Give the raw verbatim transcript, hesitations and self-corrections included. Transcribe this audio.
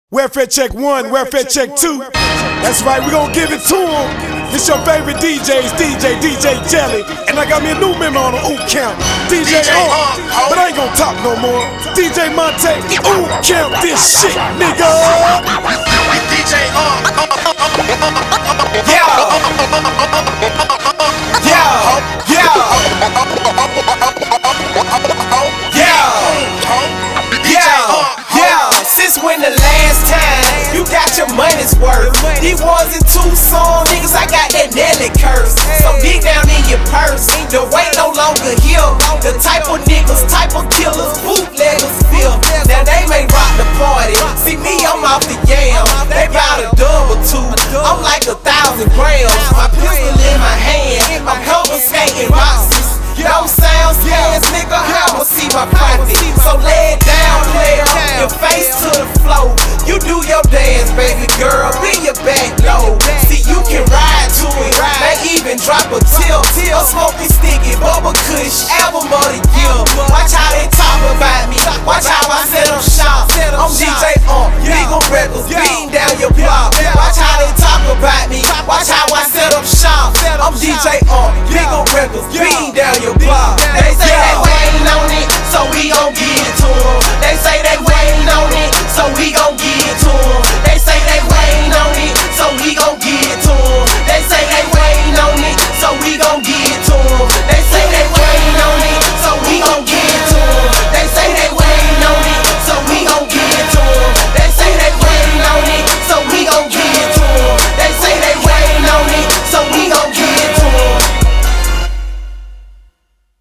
Welfare check one, welfare check two. That's right, we gon' give it to them. It's your favorite D Js, D J, D J Jelly. And I got me a new member on the Ooh Camp, D J On. But I ain't gon' talk no more. D J Monte, Ooh Camp this shit, nigga. D J On. Yeah. Yeah. Yeah. Yeah. Yeah. Yeah. Since when the last time you got your money's worth? These ones in Tucson, niggas, I got that Nelly curse. So dig down in your purse, the weight no longer here. The type of niggas, type of killers, bootleggers feel. Now they may rock the party. See me, I'm off the yam. They bout a double two. I'm like a thousand grams. My pistol in my hand. I'm confiscating boxes. Don't sound scared, nigga. I'ma see my profit. So lay it down, player. Your face to the floor. You do your dance, baby girl. Be your back low. See, you can ride to it. May even drop a tip. A smoky, sticky, bubble kush. Album of the year. Watch how they talk about me. Watch how I set up shop. I'm D J On, Legal Records, beating down your block. Watch how they talk about me. Watch how I set up shop. I'm D J On, Legal Records, beating down your block. They say they waiting on it, so we gon' give it to them. They say they waiting on it, so we gon' give it to them.